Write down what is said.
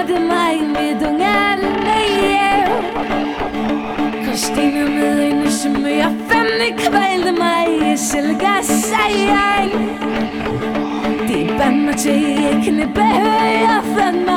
det mig med ungerne, ja. Christina med hende, som jeg fandme kvalte mig. Jeg selv gør sig. Det bandt mig til, jeg kan ikke behøve